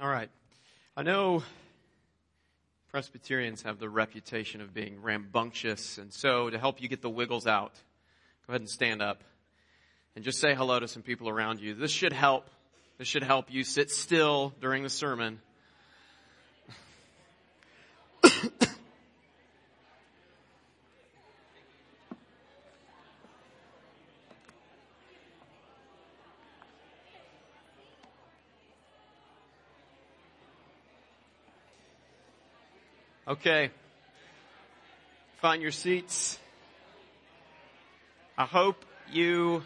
All right. I know Presbyterians have the reputation of being rambunctious, and so to help you get the wiggles out, go ahead and stand up and just say hello to some people around you. This should help. This should help you sit still during the sermon. Okay. Find your seats. I hope you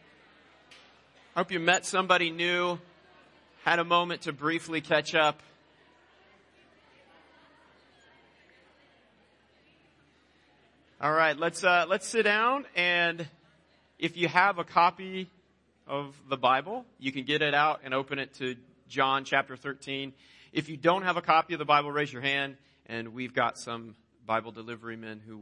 met somebody new, had a moment to briefly catch up. All right, let's sit down, and if you have a copy of the Bible, you can get it out and open it to John chapter 13. If you don't have a copy of the Bible, raise your hand. And we've got some Bible delivery men who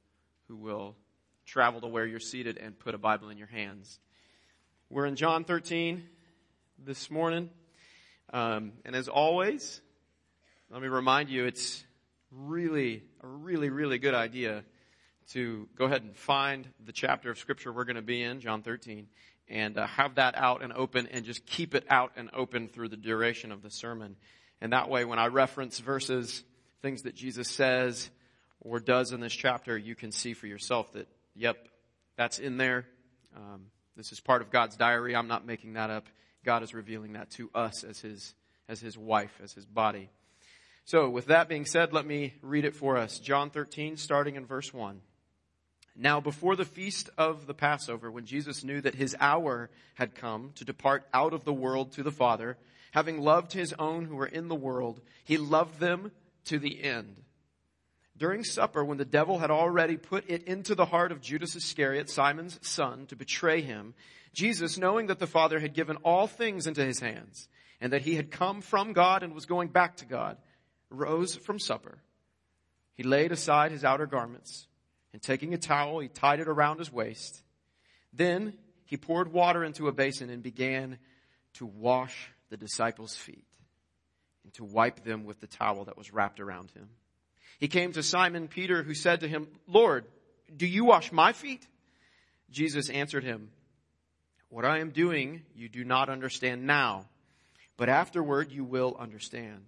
will travel to where you're seated and put a Bible in your hands. We're in John 13 this morning. And as always, let me remind you, it's really a really good idea to go ahead and find the chapter of Scripture we're going to be in, John 13, and have that out and open and just keep it out and open through the duration of the sermon. And that way, when I reference verses, things that Jesus says or does in this chapter, you can see for yourself that, yep, that's in there. This is part of God's diary. I'm not making that up. God is revealing that to us as his wife, as his body. So with that being said, let me read it for us. John 13, starting in verse 1. Now before the feast of the Passover, when Jesus knew that his hour had come to depart out of the world to the Father, having loved his own who were in the world, he loved them to the end. During supper, when the devil had already put it into the heart of Judas Iscariot, Simon's son, to betray him, Jesus, knowing that the Father had given all things into his hands, and that he had come from God and was going back to God, rose from supper. He laid aside his outer garments, and taking a towel, he tied it around his waist. Then he poured water into a basin and began to wash the disciples' feet, and to wipe them with the towel that was wrapped around him. He came to Simon Peter, who said to him, Lord, do you wash my feet? Jesus answered him, what I am doing you do not understand now, but afterward you will understand.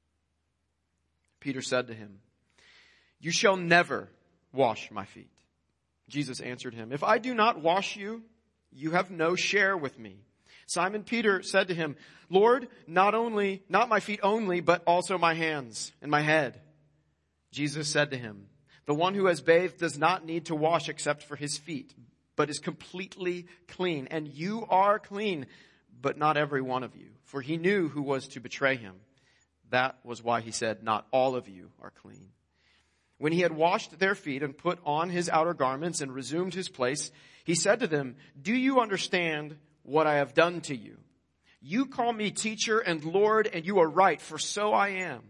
Peter said to him, you shall never wash my feet. Jesus answered him, if I do not wash you, you have no share with me. Simon Peter said to him, Lord, not my feet only, but also my hands and my head. Jesus said to him, the one who has bathed does not need to wash except for his feet, but is completely clean. And you are clean, but not every one of you. For he knew who was to betray him. That was why he said, not all of you are clean. When he had washed their feet and put on his outer garments and resumed his place, he said to them, do you understand what I have done to you? You call me teacher and Lord, and you are right, for so I am.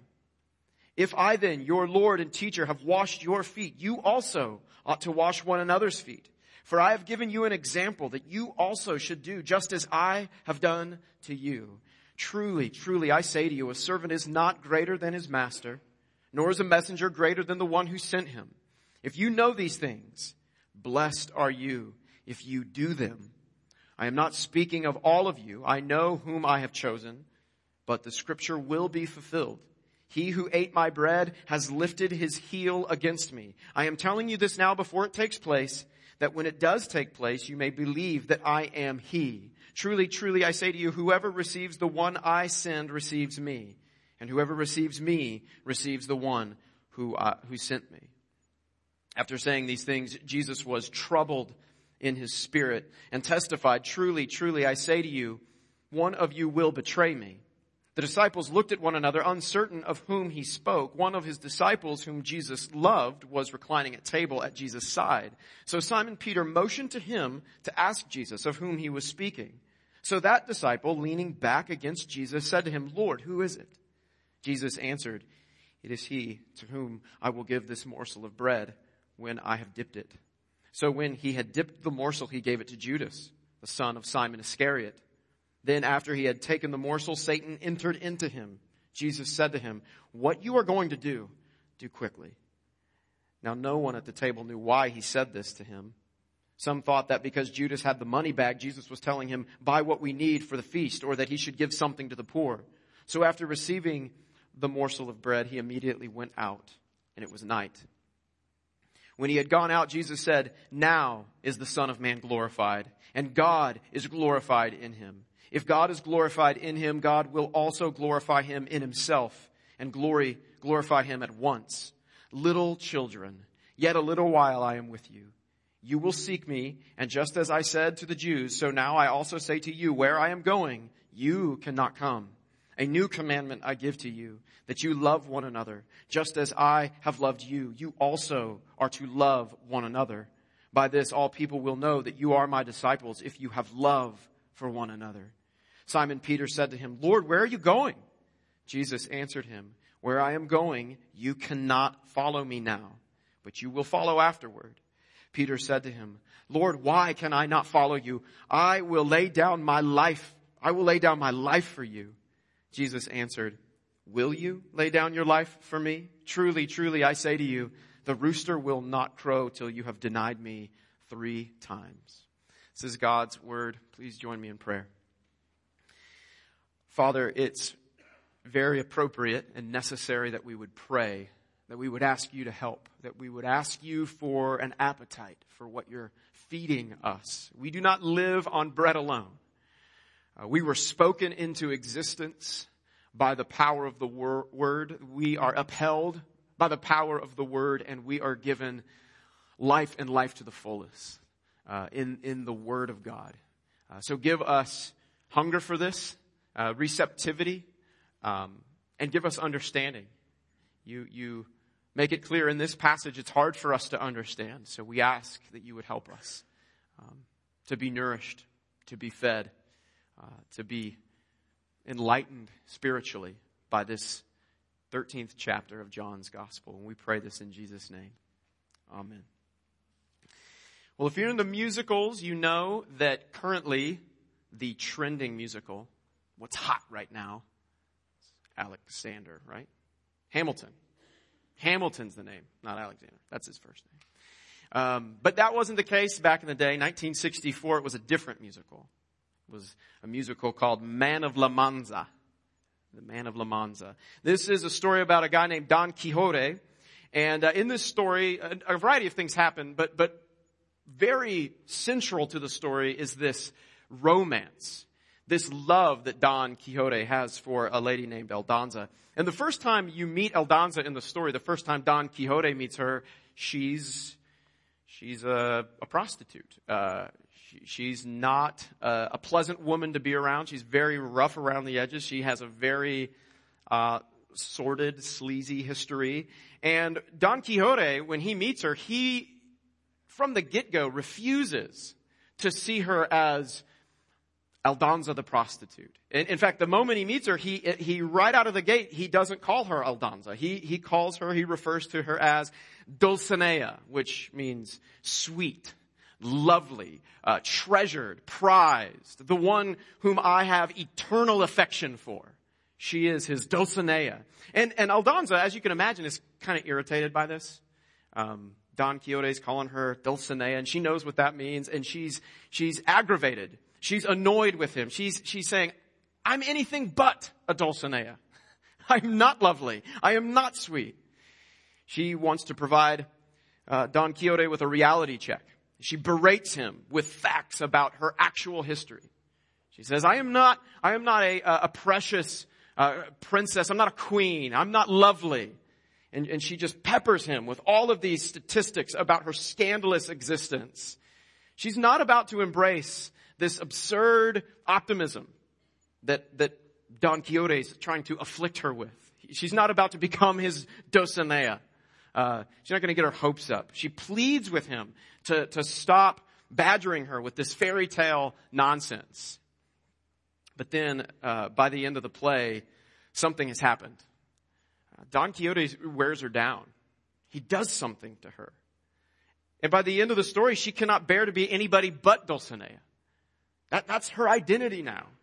If I then, your Lord and teacher, have washed your feet, you also ought to wash one another's feet. For I have given you an example that you also should do, just as I have done to you. Truly, truly, I say to you, a servant is not greater than his master, nor is a messenger greater than the one who sent him. If you know these things, blessed are you if you do them. I am not speaking of all of you. I know whom I have chosen, but the scripture will be fulfilled. He who ate my bread has lifted his heel against me. I am telling you this now before it takes place, that when it does take place, you may believe that I am he. Truly, truly, I say to you, whoever receives the one I send receives me, and whoever receives me receives the one who sent me. After saying these things, Jesus was troubled in his spirit and testified, truly, truly, I say to you, one of you will betray me. The disciples looked at one another, uncertain of whom he spoke. One of his disciples, whom Jesus loved, was reclining at table at Jesus' side. So Simon Peter motioned to him to ask Jesus of whom he was speaking. So that disciple, leaning back against Jesus, said to him, Lord, who is it? Jesus answered, it is he to whom I will give this morsel of bread when I have dipped it. So when he had dipped the morsel, he gave it to Judas, the son of Simon Iscariot. Then after he had taken the morsel, Satan entered into him. Jesus said to him, "What you are going to do, do quickly." Now no one at the table knew why he said this to him. Some thought that because Judas had the money bag, Jesus was telling him, "Buy what we need for the feast," or that he should give something to the poor. So after receiving the morsel of bread, he immediately went out, and it was night. When he had gone out, Jesus said, "Now is the Son of Man glorified, and God is glorified in him. If God is glorified in him, God will also glorify him in himself, and glorify him at once. Little children, yet a little while I am with you. You will seek me, and just as I said to the Jews, so now I also say to you, where I am going, you cannot come. A new commandment I give to you, that you love one another. Just as I have loved you, you also are to love one another. By this all people will know that you are my disciples, if you have love for one another." Simon Peter said to him, "Lord, where are you going?" Jesus answered him, "Where I am going, you cannot follow me now, but you will follow afterward." Peter said to him, "Lord, why can I not follow you? I will lay down my life for you." Jesus answered, "Will you lay down your life for me? Truly, truly, I say to you, the rooster will not crow till you have denied me 3 times. This is God's word. Please join me in prayer. Father, it's very appropriate and necessary that we would pray, that we would ask you to help, that we would ask you for an appetite for what you're feeding us. We do not live on bread alone. We were spoken into existence by the power of the word. We are upheld by the power of the word, and we are given life and life to the fullest in the word of God. So give us hunger for this, receptivity, and give us understanding. You make it clear in this passage it's hard for us to understand. So we ask that you would help us to be nourished, to be fed, to be enlightened spiritually by this 13th chapter of John's Gospel. And we pray this in Jesus' name. Amen. Well, if you're into musicals, you know that currently the trending musical, what's hot right now, is Alexander, right? Hamilton. Hamilton's the name, not Alexander. That's his first name. But that wasn't the case back in the day. 1964, it was a different musical. It was a musical called Man of La Manza. The Man of La Manza. This is a story about a guy named Don Quixote. And in this story, a variety of things happen, but very central to the story is this romance, this love that Don Quixote has for a lady named Aldonza. And the first time you meet Aldonza in the story, the first time Don Quixote meets her, she's a prostitute. She's not a pleasant woman to be around. She's very rough around the edges. She has a very sordid, sleazy history. And Don Quixote, when he meets her, he, from the get-go, refuses to see her as Aldonza the prostitute. In fact, the moment he meets her, he right out of the gate, he doesn't call her Aldonza. He refers to her as Dulcinea, which means sweet, lovely, treasured, prized, the one whom I have eternal affection for. She is his Dulcinea. And Aldonza, as you can imagine, is kind of irritated by this. Don Quixote's calling her Dulcinea, and she knows what that means, and she's aggravated. She's annoyed with him. She's saying, I'm anything but a Dulcinea. I'm not lovely. I am not sweet. She wants to provide Don Quixote with a reality check. She berates him with facts about her actual history. She says, I am not a precious princess. I'm not a queen. I'm not lovely. And she just peppers him with all of these statistics about her scandalous existence. She's not about to embrace this absurd optimism that Don Quixote is trying to afflict her with. She's not about to become his Dulcinea. She's not going to get her hopes up. She pleads with him to stop badgering her with this fairy tale nonsense. But then, by the end of the play, something has happened. Don Quixote wears her down. He does something to her. And by the end of the story, she cannot bear to be anybody but Dulcinea. That's her identity now.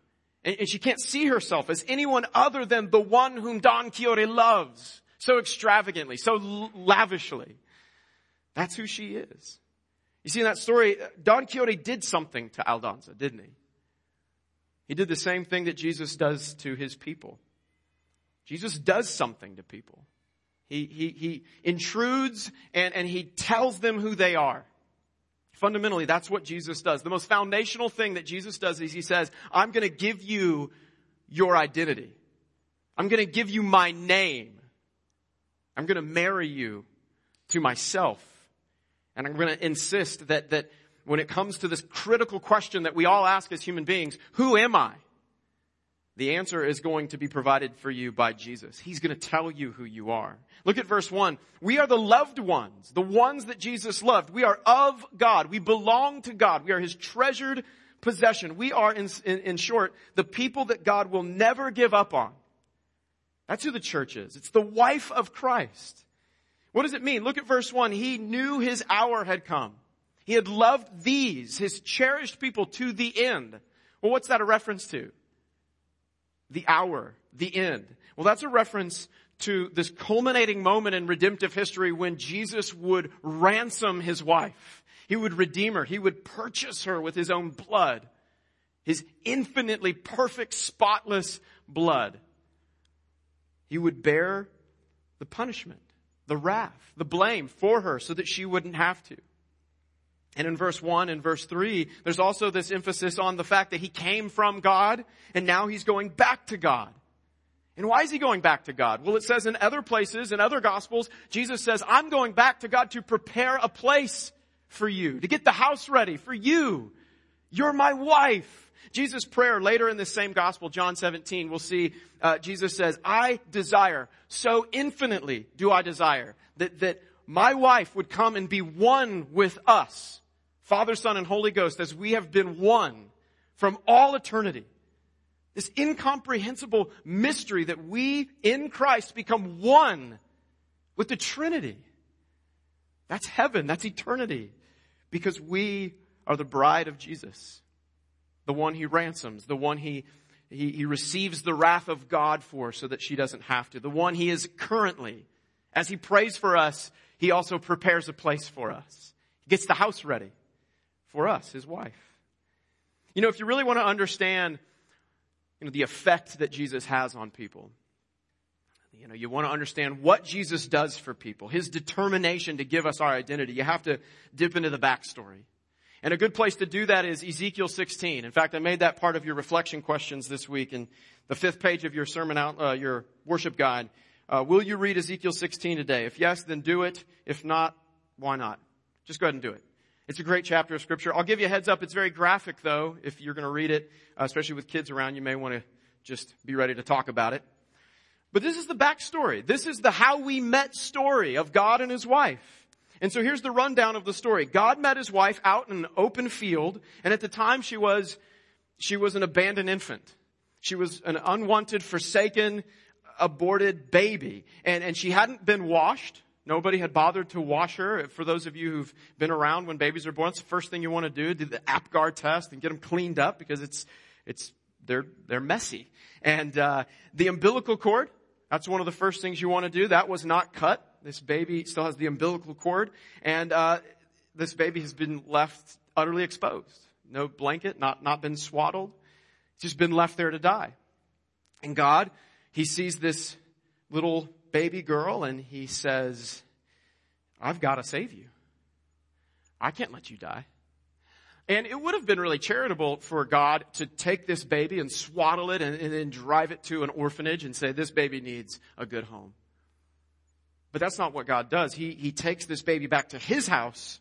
And she can't see herself as anyone other than the one whom Don Quixote loves so extravagantly, so lavishly. That's who she is. You see, in that story, Don Quixote did something to Aldonza, didn't he? He did the same thing that Jesus does to his people. Jesus does something to people. He intrudes and he tells them who they are. Fundamentally, that's what Jesus does. The most foundational thing that Jesus does is he says, I'm going to give you your identity. I'm going to give you my name. I'm going to marry you to myself. And I'm going to insist that when it comes to this critical question that we all ask as human beings, who am I? The answer is going to be provided for you by Jesus. He's going to tell you who you are. Look at verse 1. We are the loved ones, the ones that Jesus loved. We are of God. We belong to God. We are his treasured possession. We are, in short, the people that God will never give up on. That's who the church is. It's the wife of Christ. What does it mean? Look at verse 1. He knew his hour had come. He had loved these, his cherished people, to the end. Well, what's that a reference to? The hour, the end. Well, that's a reference to this culminating moment in redemptive history when Jesus would ransom his wife. He would redeem her. He would purchase her with his own blood. His infinitely perfect, spotless blood. He would bear the punishment, the wrath, the blame for her so that she wouldn't have to. And in verse 1 and verse 3, there's also this emphasis on the fact that he came from God and now he's going back to God. And why is he going back to God? Well, it says in other places, in other Gospels, Jesus says, I'm going back to God to prepare a place for you, to get the house ready for you. You're my wife. Jesus' prayer later in this same Gospel, John 17, we'll see Jesus says, I desire, so infinitely do I desire, that my wife would come and be one with us, Father, Son, and Holy Ghost, as we have been one from all eternity. This incomprehensible mystery that we in Christ become one with the Trinity. That's heaven. That's eternity. Because we are the bride of Jesus. The one he ransoms. The one he receives the wrath of God for so that she doesn't have to. The one he is currently. As he prays for us, he also prepares a place for us. He gets the house ready for us, his wife. You know, if you really want to understand the effect that Jesus has on people. You want to understand what Jesus does for people, his determination to give us our identity. You have to dip into the backstory. And a good place to do that is Ezekiel 16. In fact, I made that part of your reflection questions this week in the 5th page of your sermon your worship guide. Will you read Ezekiel 16 today? If yes, then do it. If not, why not? Just go ahead and do it. It's a great chapter of Scripture. I'll give you a heads up. It's very graphic, though. If you're going to read it, especially with kids around, you may want to just be ready to talk about it. But this is the backstory. This is the how we met story of God and his wife. And so here's the rundown of the story. God met his wife out in an open field, and at the time she was an abandoned infant. She was an unwanted, forsaken, aborted baby. And she hadn't been washed. Nobody had bothered to wash her. For those of you who've been around when babies are born, it's the first thing you want to do the APGAR test and get them cleaned up because they're messy. And the umbilical cord, that's one of the first things you want to do. That was not cut. This baby still has the umbilical cord, and this baby has been left utterly exposed. No blanket, not been swaddled. It's just been left there to die. And God, he sees this little baby girl and he says, I've got to save you. I can't let you die. And it would have been really charitable for God to take this baby and swaddle it and then drive it to an orphanage and say, this baby needs a good home. But that's not what God does. He takes this baby back to his house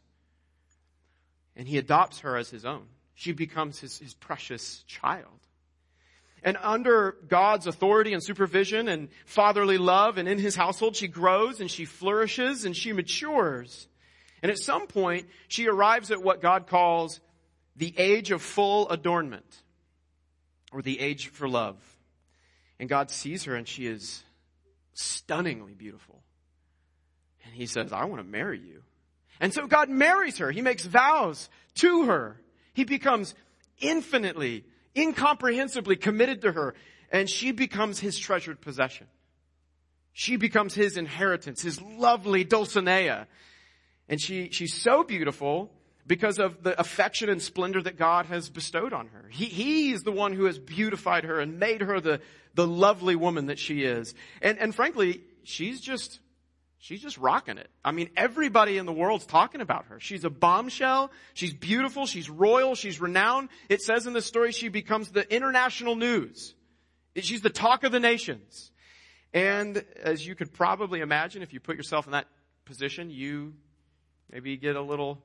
and he adopts her as his own. She becomes his precious child. And under God's authority and supervision and fatherly love and in his household, she grows and she flourishes and she matures. And at some point, she arrives at what God calls the age of full adornment, or the age for love. And God sees her and she is stunningly beautiful. And he says, I want to marry you. And so God marries her. He makes vows to her. He becomes infinitely, incomprehensibly committed to her, and she becomes his treasured possession. She becomes his inheritance, his lovely Dulcinea. And she's so beautiful because of the affection and splendor that God has bestowed on her. He is the one who has beautified her and made her the lovely woman that she is. And frankly, she's just rocking it. I mean, everybody in the world's talking about her. She's a bombshell. She's beautiful. She's royal. She's renowned. It says in the story she becomes the international news. She's the talk of the nations. And as you could probably imagine, if you put yourself in that position, you maybe get a little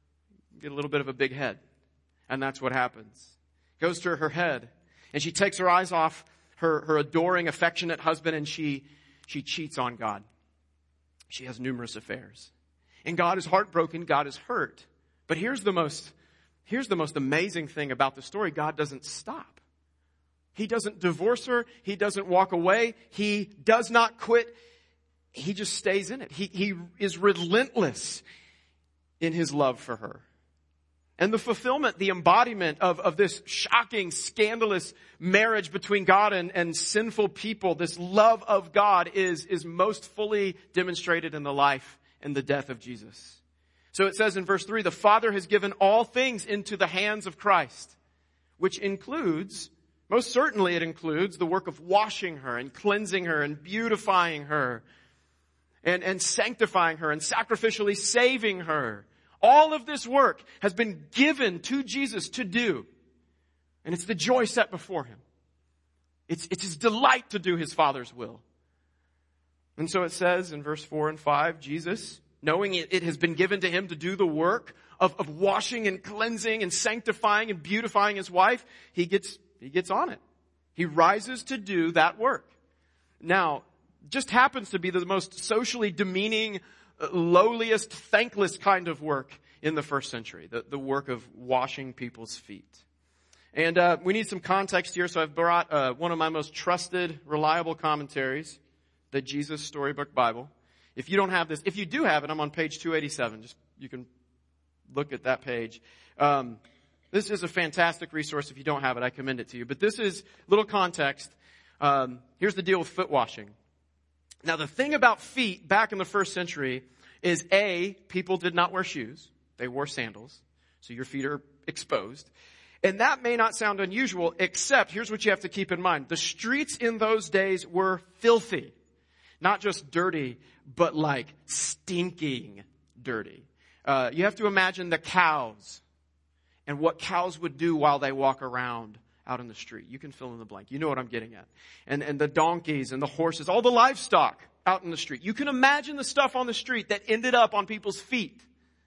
bit of a big head. And that's what happens. Goes to her head, and she takes her eyes off her adoring, affectionate husband, and she cheats on God. She has numerous affairs. And God is heartbroken. God is hurt. But here's the most amazing thing about the story. God doesn't stop. He doesn't divorce her. He doesn't walk away. He does not quit. He just stays in it. He is relentless in his love for her. And the fulfillment, the embodiment of this shocking, scandalous marriage between God and sinful people, this love of God is most fully demonstrated in the life and the death of Jesus. So it says in verse 3, the Father has given all things into the hands of Christ, which includes, most certainly it includes, the work of washing her and cleansing her and beautifying her and sanctifying her and sacrificially saving her. All of this work has been given to Jesus to do. And it's the joy set before him. It's his delight to do his Father's will. And so it says in verse 4 and 5, Jesus, knowing it has been given to him to do the work of washing and cleansing and sanctifying and beautifying his wife, he gets on it. He rises to do that work. Now, just happens to be the most socially demeaning, lowliest, thankless kind of work in the first century, the work of washing people's feet. And we need some context here, so I've brought one of my most trusted, reliable commentaries, the Jesus Storybook Bible. If you don't have this, if you do have it, I'm on page 287. You can look at that page. This is a fantastic resource. If you don't have it, I commend it to you. But this is little context. Here's the deal with foot washing. Now, the thing about feet back in the first century is people did not wear shoes. They wore sandals. So your feet are exposed. And that may not sound unusual, except here's what you have to keep in mind. The streets in those days were filthy. Not just dirty, but like stinking dirty. You have to imagine the cows and what cows would do while they walk around out in the street. You can fill in the blank. You know what I'm getting at. And the donkeys and the horses, all the livestock out in the street. You can imagine the stuff on the street that ended up on people's feet.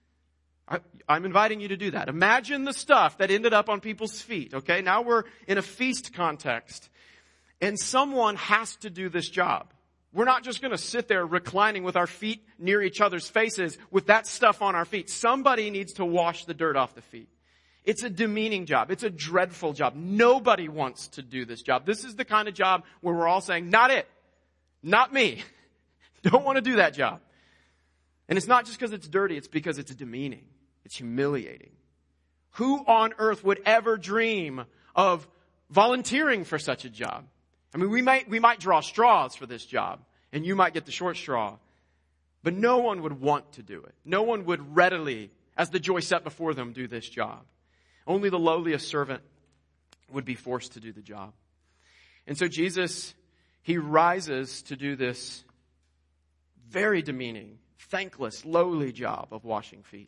I'm inviting you to do that. Imagine the stuff that ended up on people's feet. Okay, now we're in a feast context. And someone has to do this job. We're not just going to sit there reclining with our feet near each other's faces with that stuff on our feet. Somebody needs to wash the dirt off the feet. It's a demeaning job. It's a dreadful job. Nobody wants to do this job. This is the kind of job where we're all saying, not it. Not me. Don't want to do that job. And it's not just because it's dirty. It's because it's demeaning. It's humiliating. Who on earth would ever dream of volunteering for such a job? I mean, we might draw straws for this job, and you might get the short straw. But no one would want to do it. No one would readily, as the joy set before them, do this job. Only the lowliest servant would be forced to do the job. And so Jesus, he rises to do this very demeaning, thankless, lowly job of washing feet.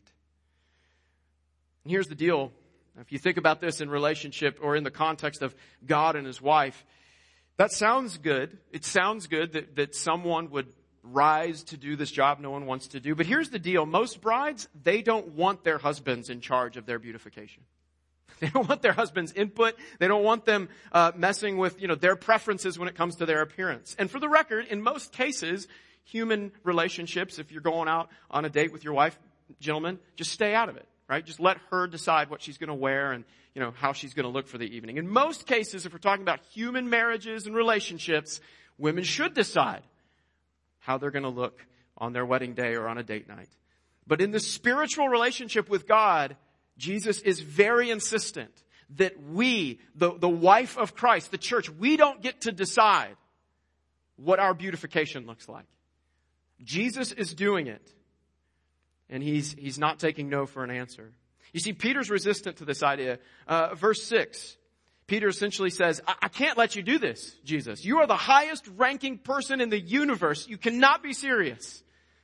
And here's the deal. If you think about this in relationship or in the context of God and his wife, that sounds good. It sounds good that someone would rise to do this job no one wants to do. But here's the deal. Most brides, they don't want their husbands in charge of their beautification. They don't want their husband's input. They don't want them messing with, their preferences when it comes to their appearance. And for the record, in most cases, human relationships, if you're going out on a date with your wife, gentlemen, just stay out of it, right? Just let her decide what she's going to wear and, how she's going to look for the evening. In most cases, if we're talking about human marriages and relationships, women should decide how they're going to look on their wedding day or on a date night. But in the spiritual relationship with God, Jesus is very insistent that we, the wife of Christ, the church, we don't get to decide what our beautification looks like. Jesus is doing it. And he's not taking no for an answer. You see, Peter's resistant to this idea. Verse 6, Peter essentially says, I can't let you do this, Jesus. You are the highest ranking person in the universe. You cannot be serious.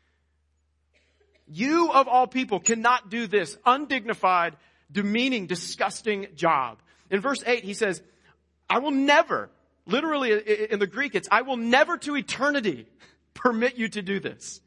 You, of all people, cannot do this undignified, demeaning, disgusting job. In verse 8, he says, I will never, literally in the Greek, it's, I will never to eternity permit you to do this.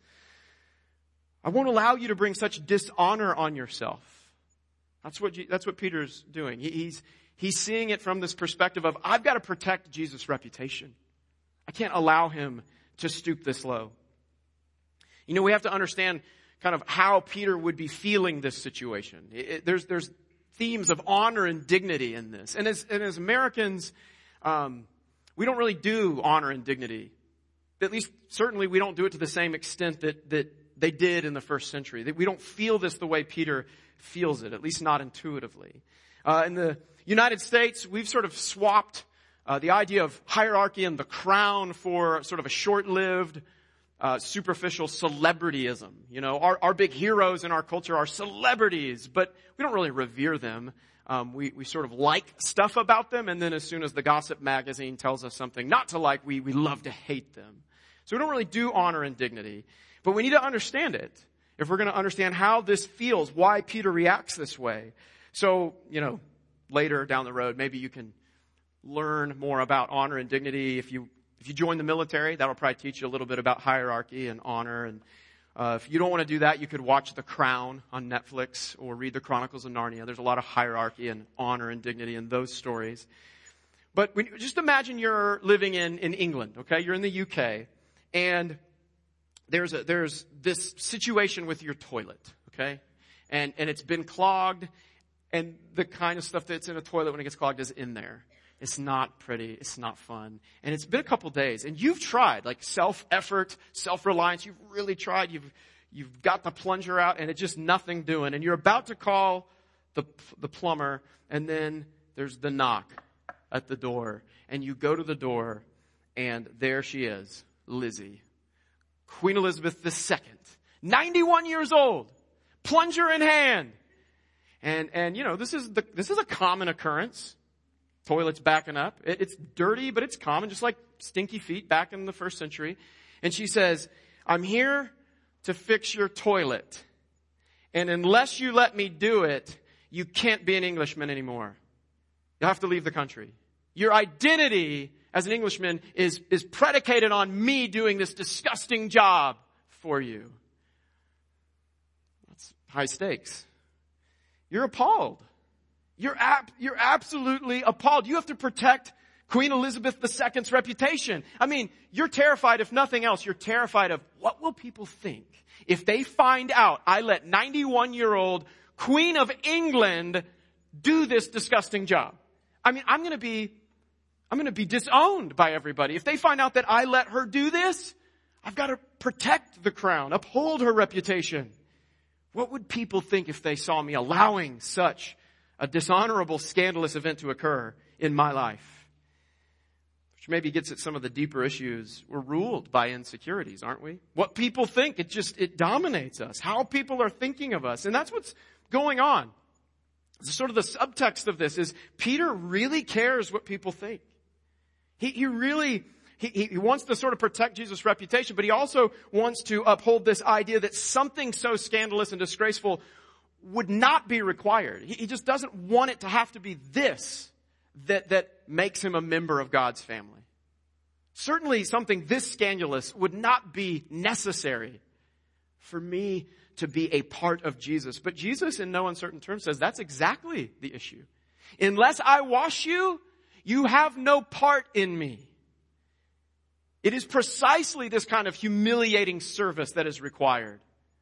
I won't allow you to bring such dishonor on yourself. That's what Peter's doing. He's seeing it from this perspective of, I've got to protect Jesus' reputation. I can't allow him to stoop this low. You know, we have to understand kind of how Peter would be feeling this situation. There's themes of honor and dignity in this. And as Americans, we don't really do honor and dignity. At least, certainly, we don't do it to the same extent that they did in the first century. We don't feel this the way Peter feels it, at least not intuitively. In the United States, we've sort of swapped the idea of hierarchy and the crown for sort of a short-lived, superficial celebrityism. You know, our big heroes in our culture are celebrities, but we don't really revere them. We sort of like stuff about them, and then as soon as the gossip magazine tells us something not to like, we love to hate them. So we don't really do honor and dignity. But we need to understand it if we're going to understand how this feels, why Peter reacts this way. So, you know, later down the road, maybe you can learn more about honor and dignity. If you join the military, that'll probably teach you a little bit about hierarchy and honor. And if you don't want to do that, you could watch The Crown on Netflix or read the Chronicles of Narnia. There's a lot of hierarchy and honor and dignity in those stories. But just imagine you're living in England, okay? You're in the UK, and there's this situation with your toilet, okay? And it's been clogged, and the kind of stuff that's in a toilet when it gets clogged is in there. It's not pretty. It's not fun. And it's been a couple days, and you've tried, like self-effort, self-reliance. You've really tried. You've got the plunger out, and it's just nothing doing. And you're about to call the plumber, and then there's the knock at the door. And you go to the door, and there she is, Lizzie, Queen Elizabeth II, 91 years old, plunger in hand. And you know, this is a common occurrence. Toilet's backing up. It's dirty, but it's common, just like stinky feet back in the first century. And she says, I'm here to fix your toilet. And unless you let me do it, you can't be an Englishman anymore. You'll have to leave the country. Your identity as an Englishman is predicated on me doing this disgusting job for you. That's high stakes. You're appalled. You're absolutely appalled. You have to protect Queen Elizabeth II's reputation. I mean, you're terrified, if nothing else, you're terrified of what will people think if they find out I let 91-year-old Queen of England do this disgusting job. I mean, I'm going to be disowned by everybody. If they find out that I let her do this, I've got to protect the crown, uphold her reputation. What would people think if they saw me allowing such a dishonorable, scandalous event to occur in my life? Which maybe gets at some of the deeper issues. We're ruled by insecurities, aren't we? What people think, it dominates us. How people are thinking of us. And that's what's going on. Sort of the subtext of this is Peter really cares what people think. He wants to sort of protect Jesus' reputation, but he also wants to uphold this idea that something so scandalous and disgraceful would not be required. He just doesn't want it to have to be this that makes him a member of God's family. Certainly something this scandalous would not be necessary for me to be a part of Jesus. But Jesus, in no uncertain terms, says that's exactly the issue. Unless I wash you, you have no part in me. It is precisely this kind of humiliating service that is required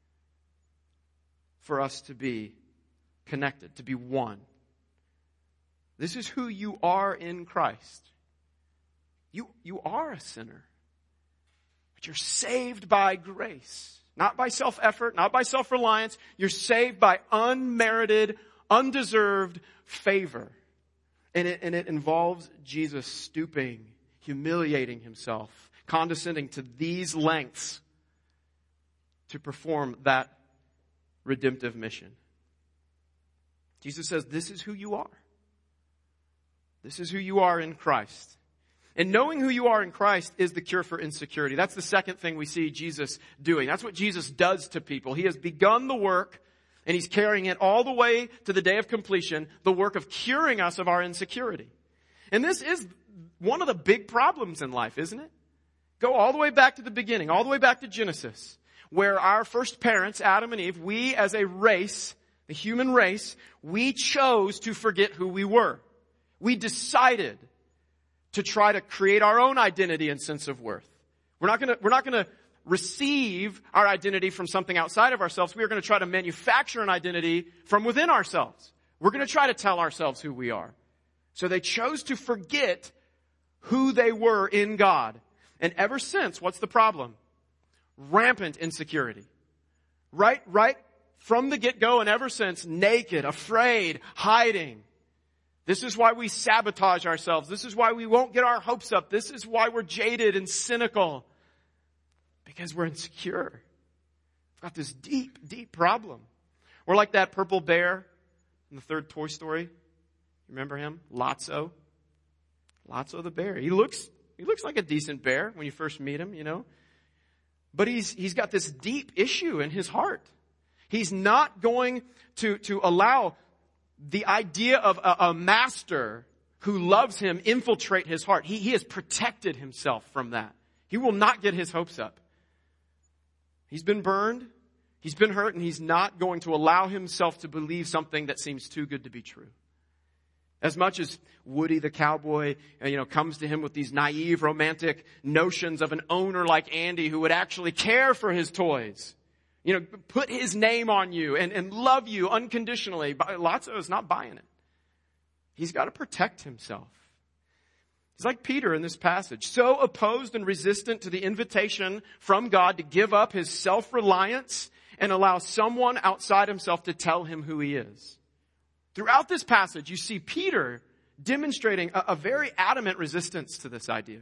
for us to be connected, to be one. This is who you are in Christ. You are a sinner, but you're saved by grace. Not by self-effort, not by self-reliance. You're saved by unmerited, undeserved favor. And it involves Jesus stooping, humiliating himself, condescending to these lengths to perform that redemptive mission. Jesus says, this is who you are. This is who you are in Christ. And knowing who you are in Christ is the cure for insecurity. That's the second thing we see Jesus doing. That's what Jesus does to people. He has begun the work, and he's carrying it all the way to the day of completion, the work of curing us of our insecurity. And this is one of the big problems in life, isn't it? Go all the way back to the beginning, all the way back to Genesis, where our first parents, Adam and Eve, we as a race, the human race, we chose to forget who we were. We decided to try to create our own identity and sense of worth. We're not going to receive our identity from something outside of ourselves. We are going to try to manufacture an identity from within ourselves. We're going to try to tell ourselves who we are. So they chose to forget who they were in God. And ever since, what's the problem? Rampant insecurity. Right from the get-go and ever since, naked, afraid, hiding. This is why we sabotage ourselves. This is why we won't get our hopes up. This is why we're jaded and cynical. Because we're insecure. We've got this deep, deep problem. We're like that purple bear in the third Toy Story. Remember him? Lotso. Lotso the bear. He looks like a decent bear when you first meet him, you know. But he's got this deep issue in his heart. He's not going to allow the idea of a master who loves him infiltrate his heart. He has protected himself from that. He will not get his hopes up. He's been burned. He's been hurt, and he's not going to allow himself to believe something that seems too good to be true. As much as Woody the cowboy, comes to him with these naive romantic notions of an owner like Andy who would actually care for his toys. Put his name on you and love you unconditionally. Lotso is not buying it. He's got to protect himself. He's like Peter in this passage, so opposed and resistant to the invitation from God to give up his self-reliance and allow someone outside himself to tell him who he is. Throughout this passage, you see Peter demonstrating a very adamant resistance to this idea.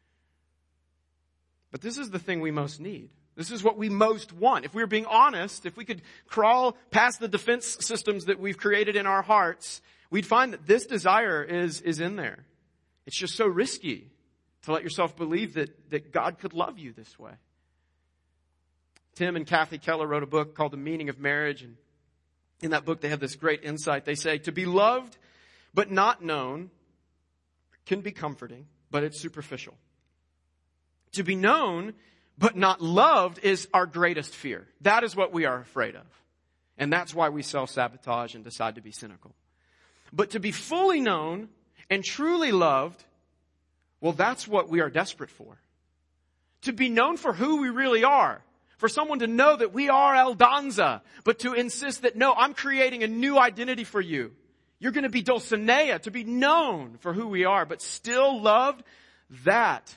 But this is the thing we most need. This is what we most want. If we were being honest, if we could crawl past the defense systems that we've created in our hearts, we'd find that this desire is in there. It's just so risky to let yourself believe that God could love you this way. Tim and Kathy Keller wrote a book called The Meaning of Marriage, and in that book they have this great insight. They say, to be loved but not known can be comforting, but it's superficial. To be known but not loved is our greatest fear. That is what we are afraid of. And that's why we self-sabotage and decide to be cynical. But to be fully known and truly loved, well, that's what we are desperate for. To be known for who we really are. For someone to know that we are Aldonza, but to insist that, no, I'm creating a new identity for you. You're going to be Dulcinea, to be known for who we are, but still loved. That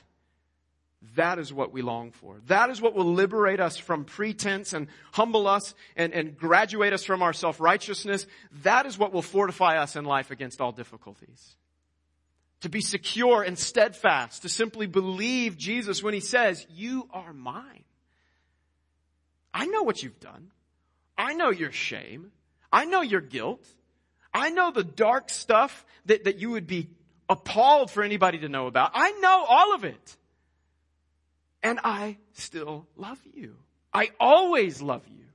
is what we long for. That is what will liberate us from pretense and humble us and graduate us from our self-righteousness. That is what will fortify us in life against all difficulties. To be secure and steadfast, to simply believe Jesus when he says, you are mine. I know what you've done. I know your shame. I know your guilt. I know the dark stuff that you would be appalled for anybody to know about. I know all of it. And I still love you. I always love you.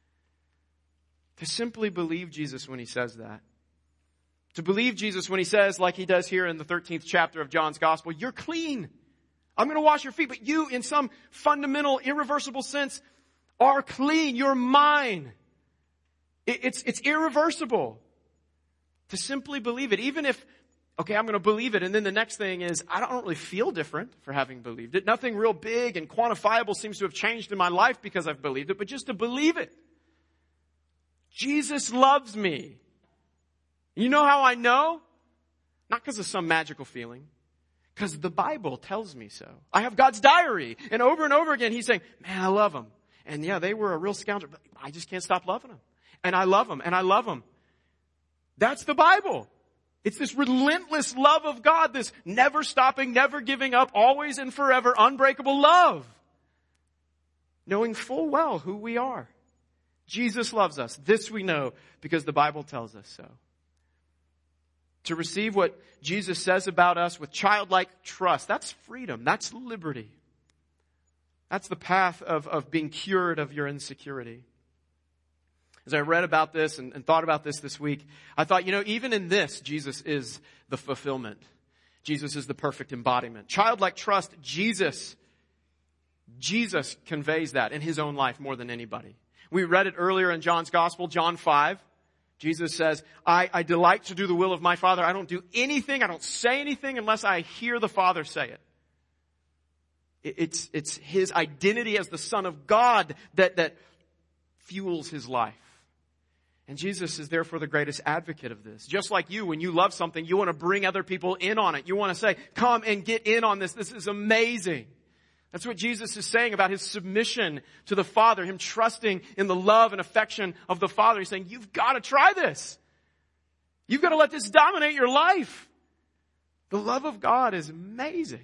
To simply believe Jesus when he says that. To believe Jesus when he says, like he does here in the 13th chapter of John's Gospel, you're clean. I'm going to wash your feet. But you, in some fundamental, irreversible sense, are clean. You're mine. It's irreversible. To simply believe it. Even if, okay, I'm going to believe it. And then the next thing is, I don't really feel different for having believed it. Nothing real big and quantifiable seems to have changed in my life because I've believed it. But just to believe it. Jesus loves me. You know how I know? Not because of some magical feeling. Because the Bible tells me so. I have God's diary. And over again, he's saying, man, I love them. And yeah, they were a real scoundrel, but I just can't stop loving them. And I love them, and I love them. That's the Bible. It's this relentless love of God, this never stopping, never giving up, always and forever, unbreakable love. Knowing full well who we are. Jesus loves us. This we know because the Bible tells us so. To receive what Jesus says about us with childlike trust, that's freedom. That's liberty. That's the path of being cured of your insecurity. As I read about this and thought about this week, I thought, even in this, Jesus is the fulfillment. Jesus is the perfect embodiment. Childlike trust, Jesus conveys that in his own life more than anybody. We read it earlier in John's Gospel, John 5. Jesus says, I delight to do the will of my Father. I don't do anything, I don't say anything unless I hear the Father say it. It's his identity as the Son of God that fuels his life. And Jesus is therefore the greatest advocate of this. Just like you, when you love something, you want to bring other people in on it. You want to say, come and get in on this. This is amazing. That's what Jesus is saying about his submission to the Father, him trusting in the love and affection of the Father. He's saying, you've got to try this. You've got to let this dominate your life. The love of God is amazing.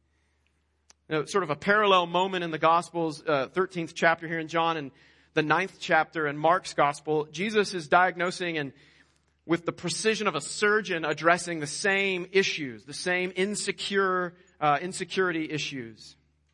Sort of a parallel moment in the Gospels, 13th chapter here in John and the 9th chapter in Mark's Gospel. Jesus is diagnosing and with the precision of a surgeon addressing the same issues, the same insecurity issues.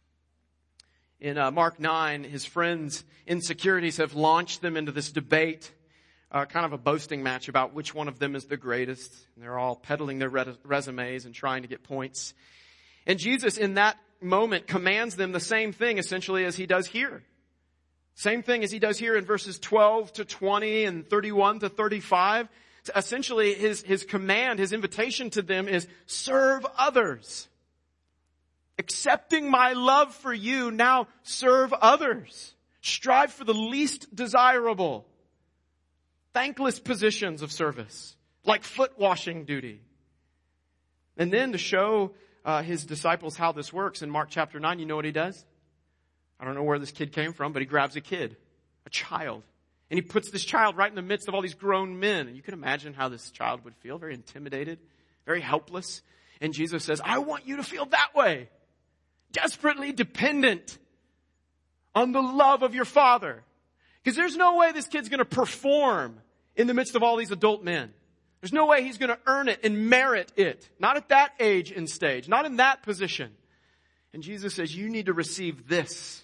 In Mark 9, his friends' insecurities have launched them into this debate, kind of a boasting match about which one of them is the greatest. And they're all peddling their resumes and trying to get points. And Jesus, in that moment, commands them the same thing, essentially, as he does here. Same thing as he does here in verses 12 to 20 and 31 to 35. Essentially, his command, his invitation to them is serve others. Accepting my love for you, now serve others. Strive for the least desirable, thankless positions of service, like foot washing duty. And then to show his disciples how this works in Mark chapter 9, you know what he does? I don't know where this kid came from, but he grabs a child, and he puts this child right in the midst of all these grown men. And you can imagine how this child would feel, very intimidated, very helpless. And Jesus says, I want you to feel that way. Desperately dependent on the love of your Father. Because there's no way this kid's going to perform in the midst of all these adult men. There's no way he's going to earn it and merit it. Not at that age and stage. Not in that position. And Jesus says, you need to receive this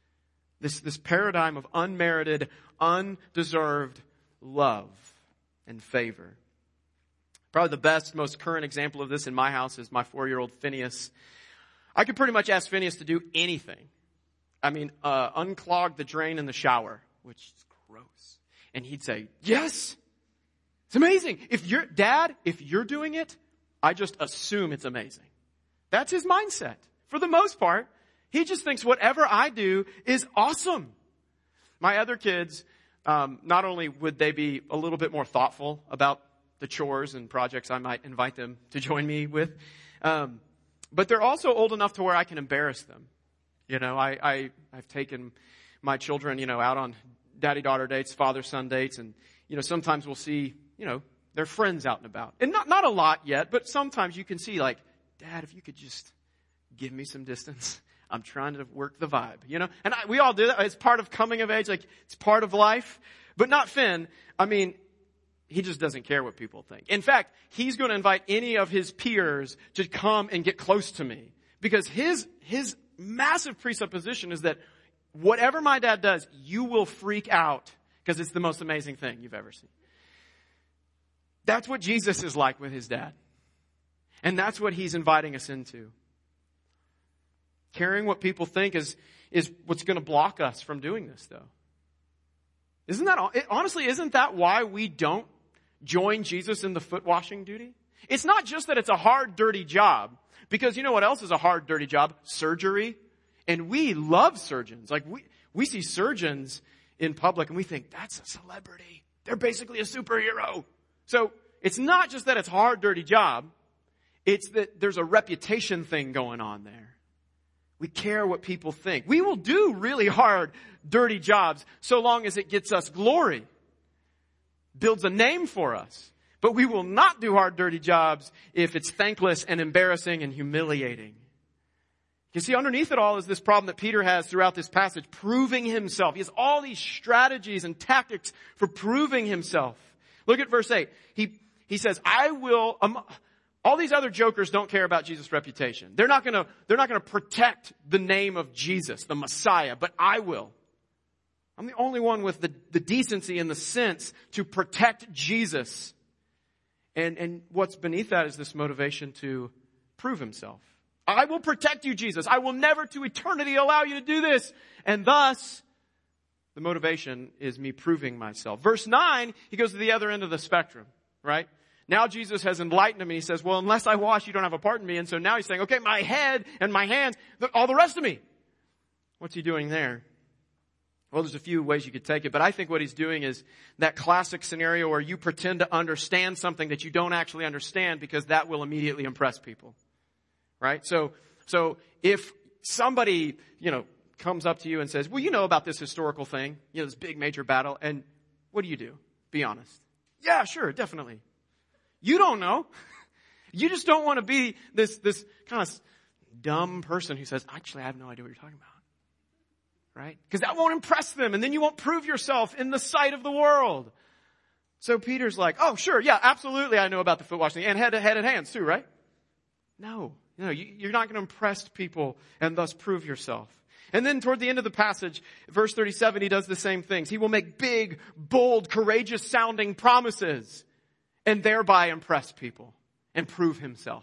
paradigm of unmerited, undeserved love and favor. Probably the best, most current example of this in my house is my 4-year-old Phineas. I could pretty much ask Phineas to do anything. I mean, unclog the drain in the shower, which is gross. And he'd say, yes, it's amazing. If you're doing it, I just assume it's amazing. That's his mindset. For the most part, he just thinks whatever I do is awesome. My other kids, not only would they be a little bit more thoughtful about the chores and projects I might invite them to join me with, but they're also old enough to where I can embarrass them. I've taken my children, out on daddy-daughter dates, father-son dates, and, sometimes we'll see, their friends out and about. And not a lot yet, but sometimes you can see like, Dad, if you could just give me some distance. I'm trying to work the vibe, And we all do that. It's part of coming of age. Like, it's part of life. But not Finn. I mean, he just doesn't care what people think. In fact, he's going to invite any of his peers to come and get close to me. Because his massive presupposition is that whatever my dad does, you will freak out because it's the most amazing thing you've ever seen. That's what Jesus is like with his dad. And that's what he's inviting us into. Caring what people think is what's going to block us from doing this, though. Honestly, isn't that why we don't join Jesus in the foot washing duty? It's not just that it's a hard, dirty job. Because you know what else is a hard, dirty job? Surgery. And we love surgeons. Like, we see surgeons in public and we think, that's a celebrity. They're basically a superhero. So it's not just that it's a hard, dirty job. It's that there's a reputation thing going on there. We care what people think. We will do really hard, dirty jobs so long as it gets us glory. Builds a name for us. But we will not do hard, dirty jobs if it's thankless and embarrassing and humiliating. You see, underneath it all is this problem that Peter has throughout this passage, proving himself. He has all these strategies and tactics for proving himself. Look at verse 8. He says, I will, all these other jokers don't care about Jesus' reputation. They're not gonna protect the name of Jesus, the Messiah, but I will. I'm the only one with the decency and the sense to protect Jesus. And what's beneath that is this motivation to prove himself. I will protect you, Jesus. I will never to eternity allow you to do this. And thus, the motivation is me proving myself. Verse 9, he goes to the other end of the spectrum, right? Now Jesus has enlightened him and he says, well, unless I wash, you don't have a part in me. And so now he's saying, okay, my head and my hands, all the rest of me. What's he doing there? Well, there's a few ways you could take it, but I think what he's doing is that classic scenario where you pretend to understand something that you don't actually understand because that will immediately impress people. Right? So if somebody, comes up to you and says, well, you know about this historical thing, this big major battle, and what do? Be honest. Yeah, sure, definitely. You don't know. You just don't want to be this kind of dumb person who says, actually, I have no idea what you're talking about. Right? Because that won't impress them, and then you won't prove yourself in the sight of the world. So Peter's like, oh, sure, yeah, absolutely, I know about the foot washing, and head and hands too, right? No, you're not going to impress people and thus prove yourself. And then toward the end of the passage, verse 37, he does the same things. He will make big, bold, courageous sounding promises and thereby impress people and prove himself.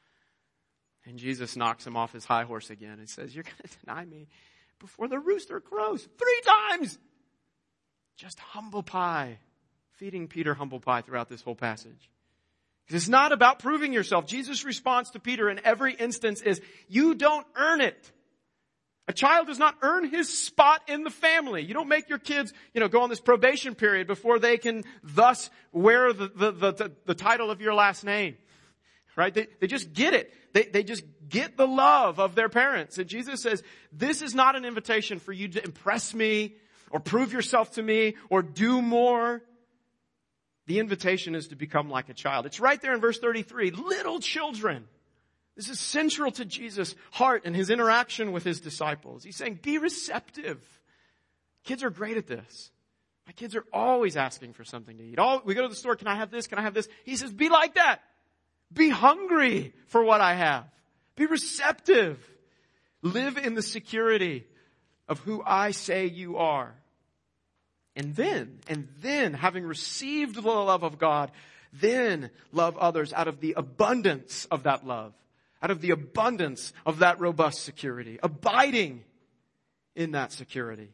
And Jesus knocks him off his high horse again and says, you're going to deny me before the rooster crows 3 times. Just humble pie. Feeding Peter humble pie throughout this whole passage. It's not about proving yourself. Jesus' response to Peter in every instance is, you don't earn it. A child does not earn his spot in the family. You don't make your kids, go on this probation period before they can thus wear the title of your last name. Right? They just get it. They just get the love of their parents. And Jesus says, this is not an invitation for you to impress me or prove yourself to me or do more. The invitation is to become like a child. It's right there in verse 33. Little children. This is central to Jesus' heart and his interaction with his disciples. He's saying, be receptive. Kids are great at this. My kids are always asking for something to eat. We go to the store, can I have this? Can I have this? He says, be like that. Be hungry for what I have. Be receptive. Live in the security of who I say you are. And then, having received the love of God, then love others out of the abundance of that love, out of the abundance of that robust security, abiding in that security.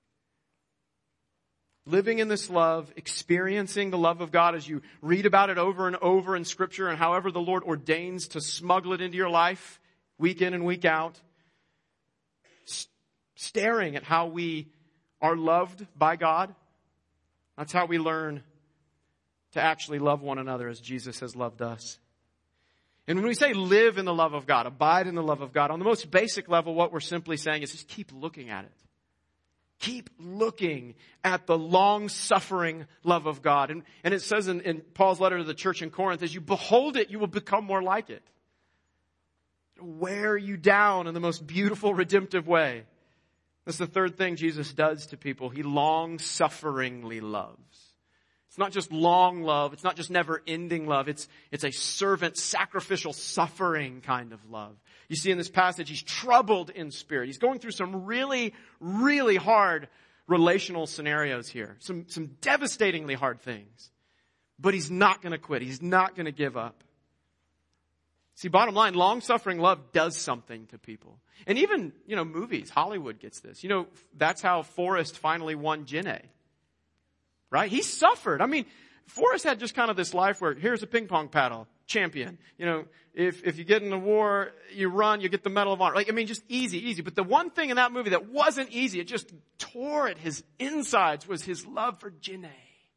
Living in this love, experiencing the love of God as you read about it over and over in Scripture and however the Lord ordains to smuggle it into your life, week in and week out. Staring at how we are loved by God. That's how we learn to actually love one another as Jesus has loved us. And when we say live in the love of God, abide in the love of God, on the most basic level, what we're simply saying is just keep looking at it. Keep looking at the long-suffering love of God. And it says in Paul's letter to the church in Corinth, as you behold it, you will become more like it. It'll wear you down in the most beautiful, redemptive way. That's the third thing Jesus does to people. He long-sufferingly loves. It's not just long love. It's not just never-ending love. It's a servant, sacrificial, suffering kind of love. You see in this passage, he's troubled in spirit. He's going through some really, really hard relational scenarios here. Some devastatingly hard things. But he's not going to quit. He's not going to give up. See, bottom line, long-suffering love does something to people. And even, movies, Hollywood gets this. That's how Forrest finally won Gen A. Right? He suffered. I mean, Forrest had just kind of this life where here's a ping pong paddle, champion. If you get in a war, you run, you get the Medal of Honor. Just easy. But the one thing in that movie that wasn't easy, it just tore at his insides, was his love for Gen A.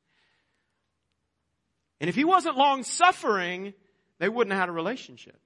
And if he wasn't long-suffering, they wouldn't have had a relationship.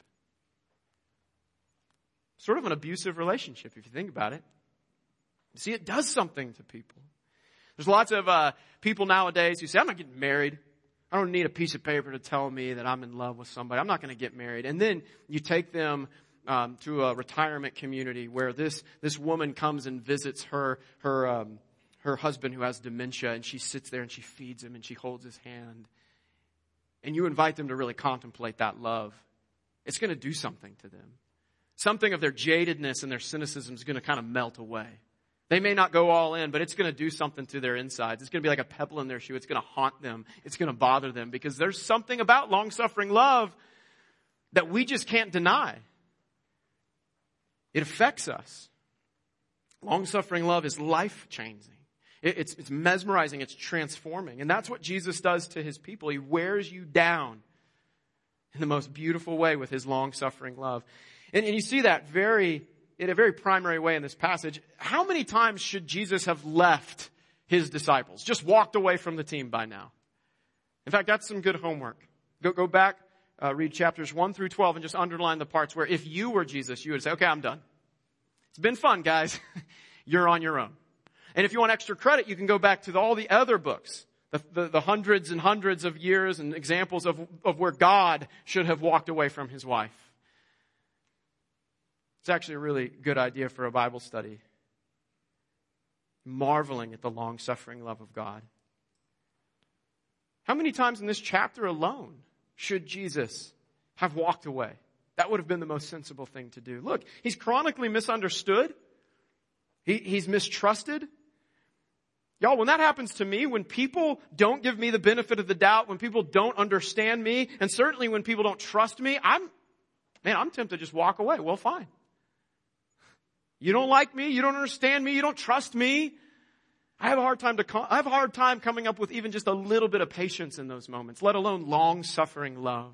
Sort of an abusive relationship, if you think about it. See, it does something to people. There's lots of people nowadays who say, I'm not getting married. I don't need a piece of paper to tell me that I'm in love with somebody. I'm not going to get married. And then you take them to a retirement community where this woman comes and visits her husband who has dementia, and she sits there and she feeds him and she holds his hand. And you invite them to really contemplate that love. It's going to do something to them. Something of their jadedness and their cynicism is going to kind of melt away. They may not go all in, but it's going to do something to their insides. It's going to be like a pebble in their shoe. It's going to haunt them. It's going to bother them because there's something about long-suffering love that we just can't deny. It affects us. Long-suffering love is life-changing. It's mesmerizing. It's transforming. And that's what Jesus does to his people. He wears you down in the most beautiful way with his long-suffering love. And you see that in a very primary way in this passage. How many times should Jesus have left his disciples? Just walked away from the team by now. In fact, that's some good homework. Go back, read chapters 1 through 12 and just underline the parts where if you were Jesus, you would say, okay, I'm done. It's been fun, guys. You're on your own. And if you want extra credit, you can go back to all the other books, the hundreds and hundreds of years and examples of where God should have walked away from his wife. It's actually a really good idea for a Bible study. Marveling at the long-suffering love of God. How many times in this chapter alone should Jesus have walked away? That would have been the most sensible thing to do. Look, he's chronically misunderstood. He's mistrusted. Y'all, when that happens to me, when people don't give me the benefit of the doubt, when people don't understand me, and certainly when people don't trust me, I'm tempted to just walk away. Well, fine. You don't like me. You don't understand me. You don't trust me. I have a hard time coming up with even just a little bit of patience in those moments, let alone long-suffering love.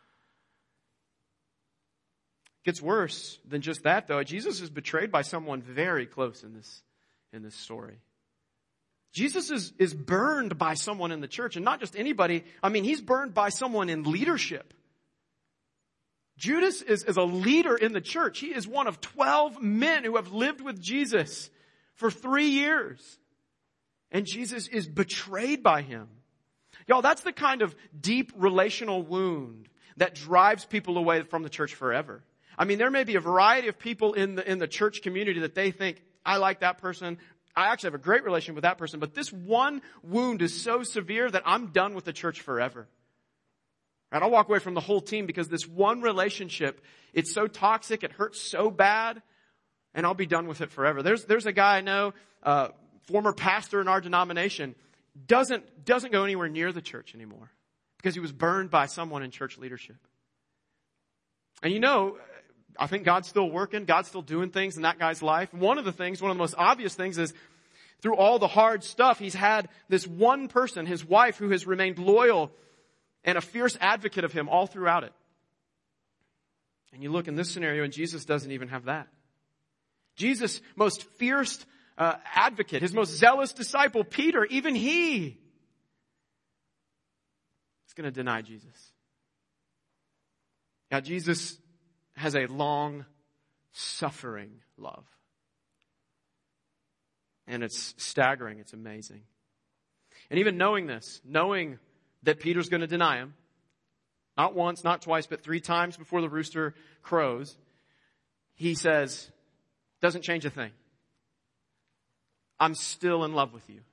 It gets worse than just that, though. Jesus is betrayed by someone very close in this story. Jesus is burned by someone in the church, and not just anybody. I mean, he's burned by someone in leadership. Judas is a leader in the church. He is one of 12 men who have lived with Jesus for 3 years. And Jesus is betrayed by him. Y'all, that's the kind of deep relational wound that drives people away from the church forever. I mean, there may be a variety of people in the church community that they think, I like that person. I actually have a great relationship with that person. But this one wound is so severe that I'm done with the church forever. And I'll walk away from the whole team because this one relationship, it's so toxic, it hurts so bad, and I'll be done with it forever. There's a guy I know, former pastor in our denomination, doesn't go anywhere near the church anymore because he was burned by someone in church leadership. And you know, I think God's still working, God's still doing things in that guy's life. One of the most obvious things is through all the hard stuff, he's had this one person, his wife, who has remained loyal and a fierce advocate of him all throughout it. And you look in this scenario and Jesus doesn't even have that. Jesus' most fierce advocate, his most zealous disciple, Peter, even he is going to deny Jesus. Now, Jesus has a long-suffering love. And it's staggering. It's amazing. And even knowing that Peter's going to deny him, not once, not twice, but 3 times before the rooster crows, he says, doesn't change a thing. I'm still in love with you.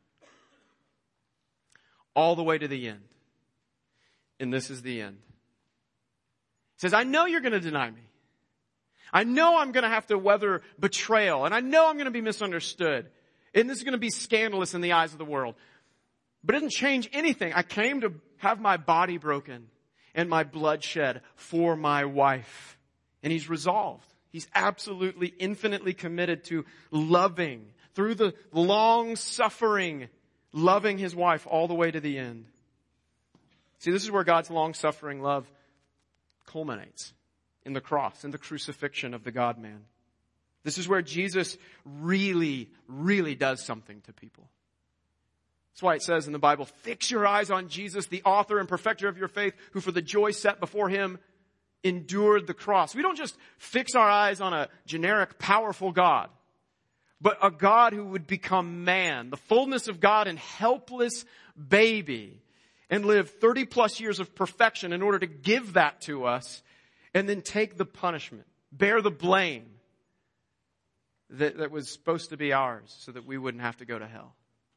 All the way to the end. And this is the end. He says, I know you're going to deny me. I know I'm going to have to weather betrayal. And I know I'm going to be misunderstood. And this is going to be scandalous in the eyes of the world. But it doesn't change anything. I came to have my body broken and my blood shed for my wife. And he's resolved. He's absolutely, infinitely committed to loving, through the long suffering, loving his wife all the way to the end. See, this is where God's long suffering love culminates. In the cross, in the crucifixion of the God-man. This is where Jesus really, really does something to people. That's why it says in the Bible, fix your eyes on Jesus, the author and perfecter of your faith, who for the joy set before him endured the cross. We don't just fix our eyes on a generic, powerful God, but a God who would become man, the fullness of God and helpless baby. and live 30 plus years of perfection in order to give that to us and then take the punishment, bear the blame that was supposed to be ours so that we wouldn't have to go to hell.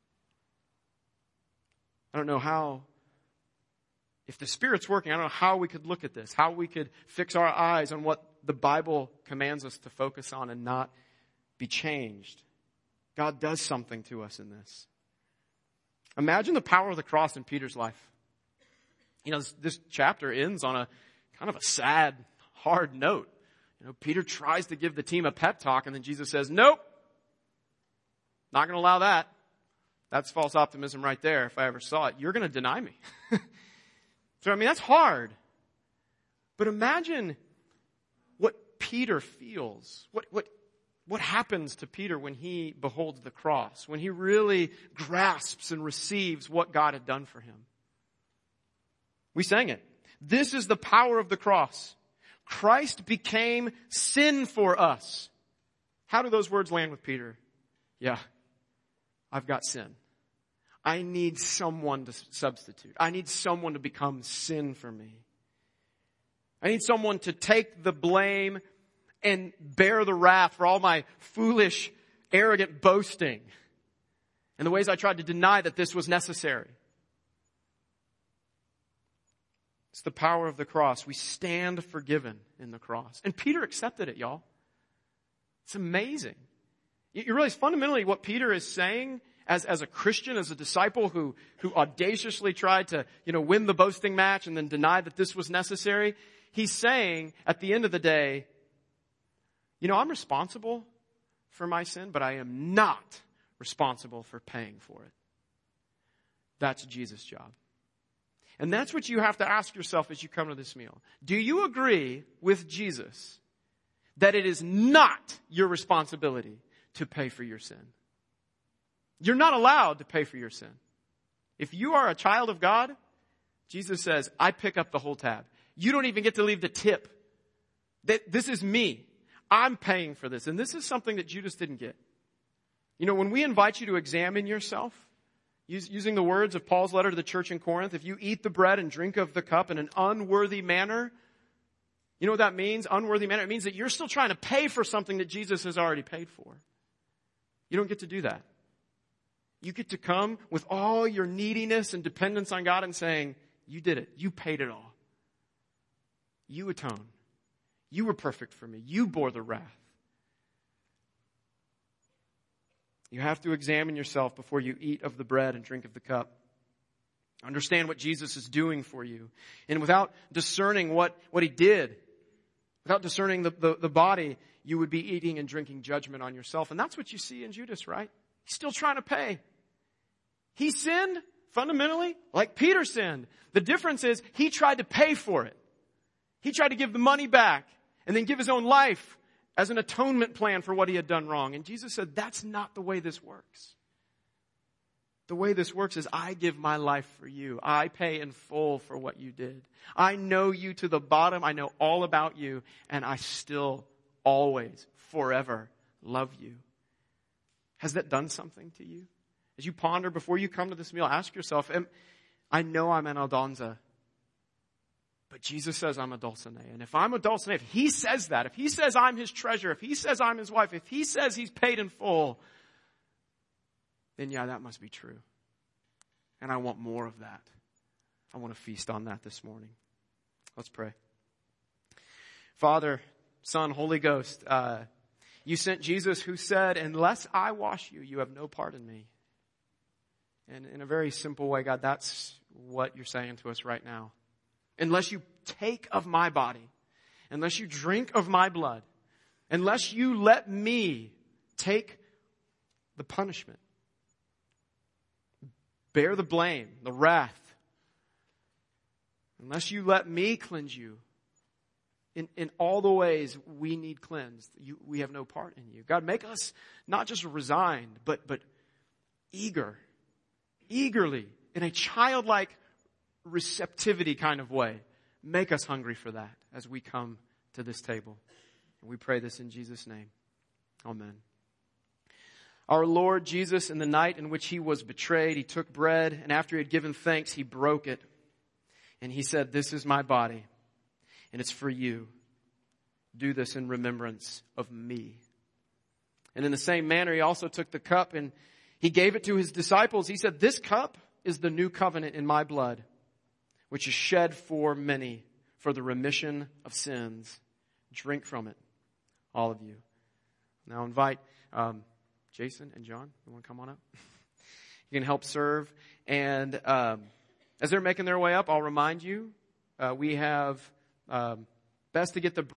I don't know how, if the Spirit's working, I don't know how we could look at this, how we could fix our eyes on what the Bible commands us to focus on and not be changed. God does something to us in this. Imagine the power of the cross in Peter's life. You know, this chapter ends on a kind of a sad, hard note. You know, Peter tries to give the team a pep talk, and then Jesus says, nope, not going to allow that. That's false optimism right there. If I ever saw it, you're going to deny me. So, I mean, that's hard. But imagine what Peter feels. What happens to Peter when he beholds the cross, when he really grasps and receives what God had done for him? We sang it. This is the power of the cross. Christ became sin for us. How do those words land with Peter? Yeah, I've got sin. I need someone to substitute. I need someone to become sin for me. I need someone to take the blame and bear the wrath for all my foolish, arrogant boasting and the ways I tried to deny that this was necessary. It's the power of the cross. We stand forgiven in the cross. And Peter accepted it, y'all. It's amazing. You realize fundamentally what Peter is saying as a Christian, as a disciple who audaciously tried to, win the boasting match and then deny that this was necessary. He's saying at the end of the day, I'm responsible for my sin, but I am not responsible for paying for it. That's Jesus' job. And that's what you have to ask yourself as you come to this meal. Do you agree with Jesus that it is not your responsibility to pay for your sin? You're not allowed to pay for your sin. If you are a child of God, Jesus says, I pick up the whole tab. You don't even get to leave the tip. This is me. I'm paying for this. And this is something that Judas didn't get. When we invite you to examine yourself, using the words of Paul's letter to the church in Corinth, if you eat the bread and drink of the cup in an unworthy manner, you know what that means? Unworthy manner. It means that you're still trying to pay for something that Jesus has already paid for. You don't get to do that. You get to come with all your neediness and dependence on God and saying, you did it. You paid it all. You atone. You were perfect for me. You bore the wrath. You have to examine yourself before you eat of the bread and drink of the cup. Understand what Jesus is doing for you. And without discerning what he did, without discerning the body, you would be eating and drinking judgment on yourself. And that's what you see in Judas, right? He's still trying to pay. He sinned fundamentally like Peter sinned. The difference is he tried to pay for it. He tried to give the money back and then give his own life as an atonement plan for what he had done wrong. And Jesus said, that's not the way this works. The way this works is I give my life for you. I pay in full for what you did. I know you to the bottom. I know all about you. And I still always, forever love you. Has that done something to you? As you ponder before you come to this meal, ask yourself, I know I'm an Aldonza, but Jesus says I'm a Dulcinea. And if I'm a Dulcinea, if he says that, if he says I'm his treasure, if he says I'm his wife, if he says he's paid in full, then yeah, that must be true. And I want more of that. I want to feast on that this morning. Let's pray. Father, Son, Holy Ghost, you sent Jesus who said, unless I wash you, you have no part in me. And in a very simple way, God, that's what you're saying to us right now. Unless you take of my body, unless you drink of my blood, unless you let me take the punishment, bear the blame, the wrath, unless you let me cleanse you in all the ways we need cleansed, we have no part in you. God, make us not just resigned, but eagerly, in a childlike receptivity kind of way. Make us hungry for that as we come to this table. And we pray this in Jesus' name. Amen. Our Lord Jesus, in the night in which he was betrayed, he took bread, and after he had given thanks, he broke it. And he said, "This is my body, and it's for you. Do this in remembrance of me." And in the same manner, he also took the cup and he gave it to his disciples. He said, "This cup is the new covenant in my blood, which is shed for many for the remission of sins. Drink from it, all of you." Now invite Jason and John. You want to come on up? You can help serve. And as they're making their way up, I'll remind you, we have best to get the